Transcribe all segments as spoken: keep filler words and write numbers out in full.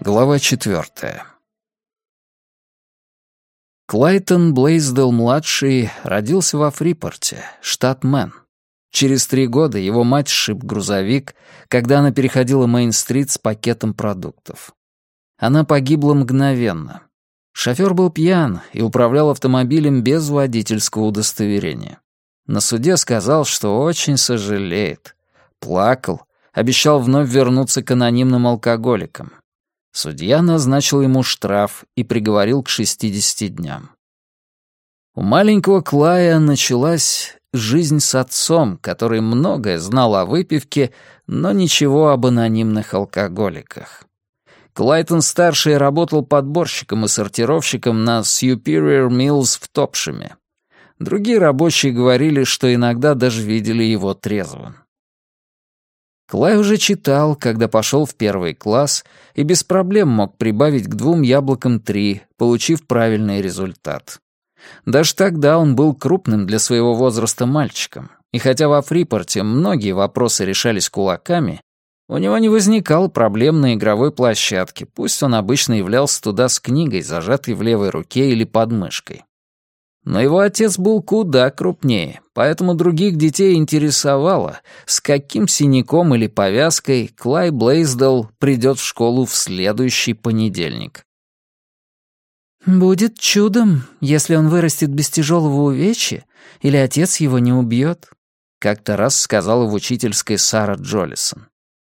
Глава четвертая. Клайтон Блейсдell-младший родился во Фрипорте, штат Мэн. Через три года его мать сшиб грузовик, когда она переходила Мейн-стрит с пакетом продуктов. Она погибла мгновенно. Шофер был пьян и управлял автомобилем без водительского удостоверения. На суде сказал, что очень сожалеет. Плакал, обещал вновь вернуться к анонимным алкоголикам. Судья назначил ему штраф и приговорил к шестидесяти дням. У маленького Клая началась жизнь с отцом, который многое знал о выпивке, но ничего об анонимных алкоголиках. Клайтон-старший работал подборщиком и сортировщиком на Superior Mills в Топшеме. Другие рабочие говорили, что иногда даже видели его трезвым. Клай уже читал, когда пошел в первый класс, и без проблем мог прибавить к двум яблокам три, получив правильный результат. Даже тогда он был крупным для своего возраста мальчиком, и хотя во Фрипорте многие вопросы решались кулаками, у него не возникало проблем на игровой площадке, пусть он обычно являлся туда с книгой, зажатой в левой руке или под мышкой. Но его отец был куда крупнее, поэтому других детей интересовало, с каким синяком или повязкой Клай Блейсдell придет в школу в следующий понедельник. «Будет чудом, если он вырастет без тяжелого увечья, или отец его не убьет», — как-то раз сказала в учительской Сара Джолисон.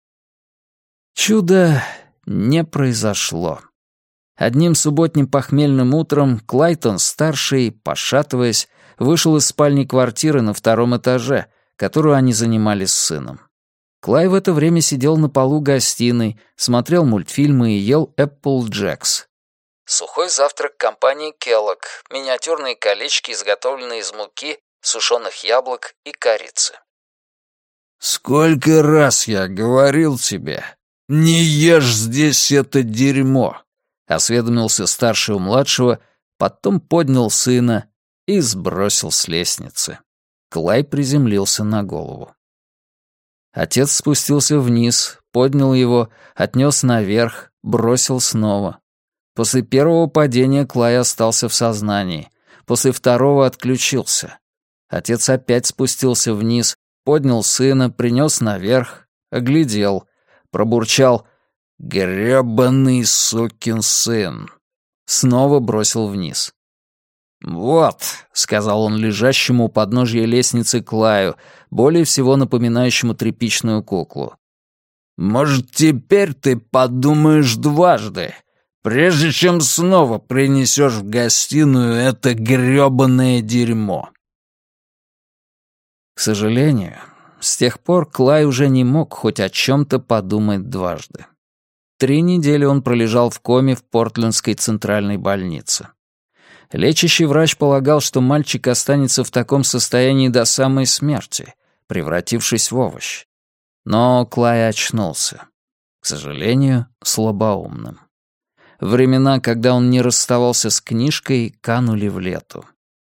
Чудо не произошло. Одним субботним похмельным утром Клайтон-старший, пошатываясь, вышел из спальни квартиры на втором этаже, которую они занимали с сыном. Клай в это время сидел на полу гостиной, смотрел мультфильмы и ел Apple Jacks. Сухой завтрак компании Kellogg, миниатюрные колечки, изготовленные из муки, сушеных яблок и корицы. «Сколько раз я говорил тебе, не ешь здесь это дерьмо!» — осведомился старший у младшего, потом поднял сына и сбросил с лестницы. Клай приземлился на голову. Отец спустился вниз, поднял его, отнес наверх, бросил снова. После первого падения Клай остался в сознании, после второго отключился. Отец опять спустился вниз, поднял сына, принес наверх, оглядел, пробурчал «Грёбаный сукин сын!» Снова бросил вниз. «Вот», — сказал он лежащему у подножья лестницы Клаю, более всего напоминающему тряпичную куклу. «Может, теперь ты подумаешь дважды, прежде чем снова принесешь в гостиную это грёбаное дерьмо». К сожалению, с тех пор Клай уже не мог хоть о чем-то подумать дважды. Три недели он пролежал в коме в Портлендской центральной больнице. Лечащий врач полагал, что мальчик останется в таком состоянии до самой смерти, превратившись в овощ. Но Клай очнулся. К сожалению, слабоумным. Времена, когда он не расставался с книжкой, канули в лету.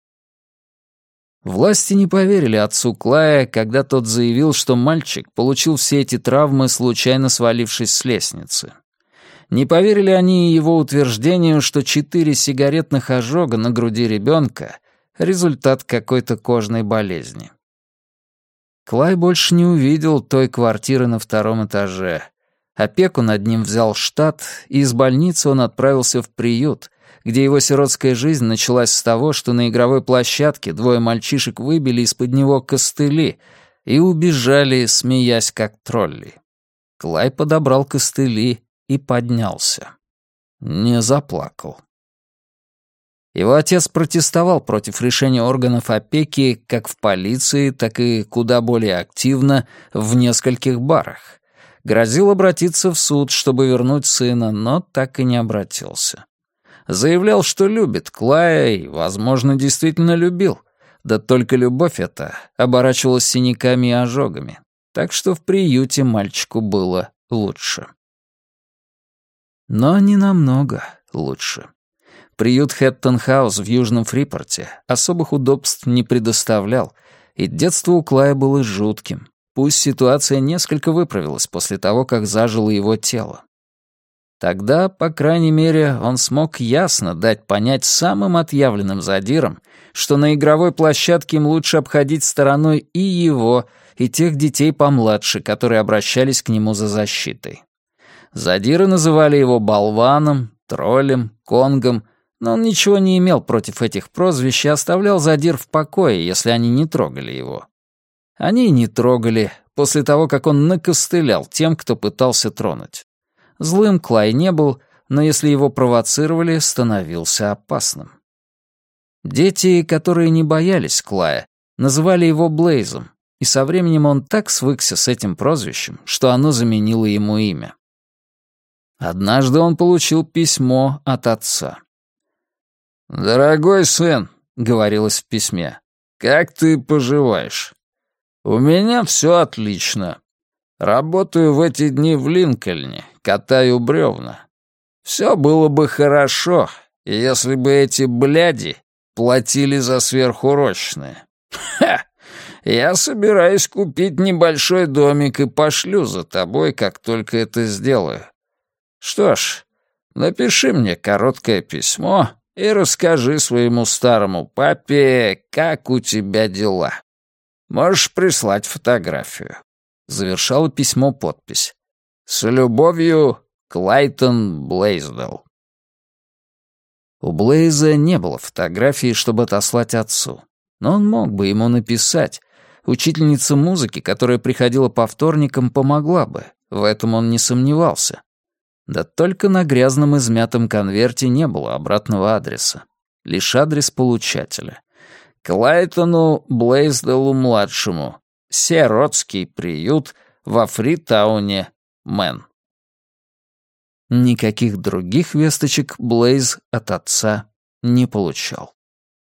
Власти не поверили отцу Клая, когда тот заявил, что мальчик получил все эти травмы, случайно свалившись с лестницы. Не поверили они и его утверждению, что четыре сигаретных ожога на груди ребенка — результат какой-то кожной болезни. Клай больше не увидел той квартиры на втором этаже. Опеку над ним взял штат, и из больницы он отправился в приют, где его сиротская жизнь началась с того, что на игровой площадке двое мальчишек выбили из-под него костыли и убежали, смеясь как тролли. Клай подобрал костыли и поднялся. Не заплакал. Его отец протестовал против решения органов опеки как в полиции, так и куда более активно в нескольких барах. Грозил обратиться в суд, чтобы вернуть сына, но так и не обратился. Заявлял, что любит Клая и, возможно, действительно любил. Да только любовь эта оборачивалась синяками и ожогами. Так что в приюте мальчику было лучше. Но не намного лучше. Приют Хэттон-хаус в Южном Фрипорте особых удобств не предоставлял, и детство у Клая было жутким. Пусть ситуация несколько выправилась после того, как зажило его тело. Тогда, по крайней мере, он смог ясно дать понять самым отъявленным задирам, что на игровой площадке им лучше обходить стороной и его, и тех детей помладше, которые обращались к нему за защитой. Задиры называли его болваном, троллем, конгом, но он ничего не имел против этих прозвищ и оставлял задир в покое, если они не трогали его. Они не трогали после того, как он накостылял тем, кто пытался тронуть. Злым Клай не был, но если его провоцировали, становился опасным. Дети, которые не боялись Клая, называли его Блейзом, и со временем он так свыкся с этим прозвищем, что оно заменило ему имя. Однажды он получил письмо от отца. «Дорогой сын», — говорилось в письме, — «как ты поживаешь? У меня все отлично. Работаю в эти дни в Линкольне, катаю бревна. Все было бы хорошо, если бы эти бляди платили за сверхурочные. Ха! Я собираюсь купить небольшой домик и пошлю за тобой, как только это сделаю. Что ж, напиши мне короткое письмо и расскажи своему старому папе, как у тебя дела. Можешь прислать фотографию». Завершало письмо подпись. «С любовью, Клайтон Блейздell». У Блейза не было фотографии, чтобы отослать отцу. Но он мог бы ему написать. Учительница музыки, которая приходила по вторникам, помогла бы. В этом он не сомневался. Да только на грязном измятом конверте не было обратного адреса. Лишь адрес получателя. Клайтону Блейзделлу-младшему. Сиротский приют во Фритауне, Мэн. Никаких других весточек Блейз от отца не получал.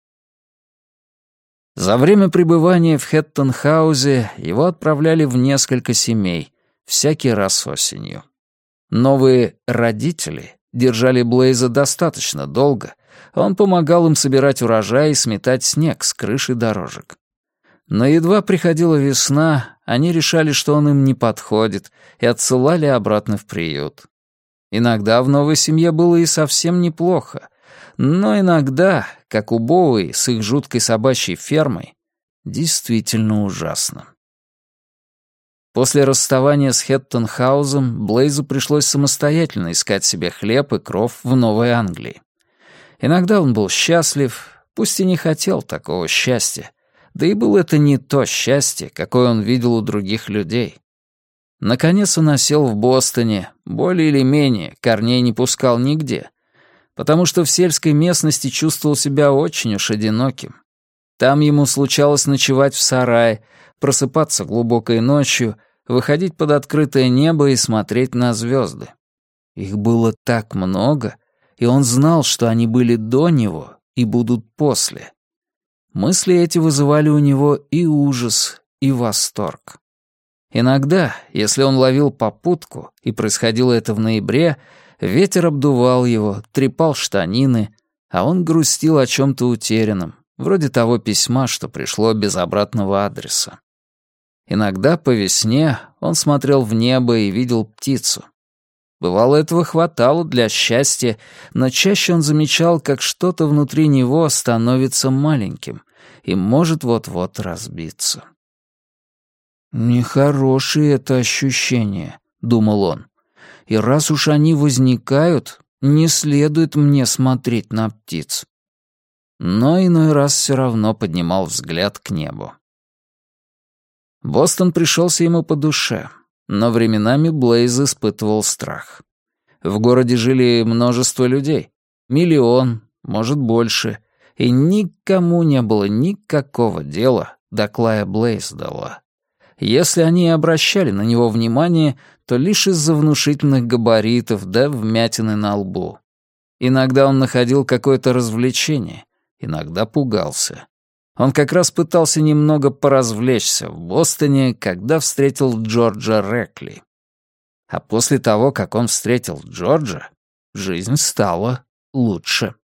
За время пребывания в Хэттон-хаузе его отправляли в несколько семей, всякий раз осенью. Новые родители держали Блейза достаточно долго, он помогал им собирать урожай и сметать снег с крыши дорожек. Но едва приходила весна, они решали, что он им не подходит, и отсылали обратно в приют. Иногда в новой семье было и совсем неплохо, но иногда, как у Боуи с их жуткой собачьей фермой, действительно ужасно. После расставания с Хэттон-хаузом Блейзу пришлось самостоятельно искать себе хлеб и кров в Новой Англии. Иногда он был счастлив, пусть и не хотел такого счастья, да и было это не то счастье, какое он видел у других людей. Наконец он осел в Бостоне, более или менее, корней не пускал нигде, потому что в сельской местности чувствовал себя очень уж одиноким. Там ему случалось ночевать в сарае, просыпаться глубокой ночью, выходить под открытое небо и смотреть на звезды. Их было так много, и он знал, что они были до него и будут после. Мысли эти вызывали у него и ужас, и восторг. Иногда, если он ловил попутку, и происходило это в ноябре, ветер обдувал его, трепал штанины, а он грустил о чем-то утерянном, вроде того письма, что пришло без обратного адреса. Иногда по весне он смотрел в небо и видел птицу. Бывало, этого хватало для счастья, но чаще он замечал, как что-то внутри него становится маленьким и может вот-вот разбиться. «Нехорошие это ощущения», — думал он. «И раз уж они возникают, не следует мне смотреть на птиц». Но иной раз все равно поднимал взгляд к небу. Бостон пришелся ему по душе, но временами Блейз испытывал страх. В городе жили множество людей, миллион, может больше, и никому не было никакого дела до Клая Блейзделла. Если они и обращали на него внимание, то лишь из-за внушительных габаритов да вмятины на лбу. Иногда он находил какое-то развлечение, иногда пугался. Он как раз пытался немного поразвлечься в Бостоне, когда встретил Джорджа Рекли. А после того, как он встретил Джорджа, жизнь стала лучше.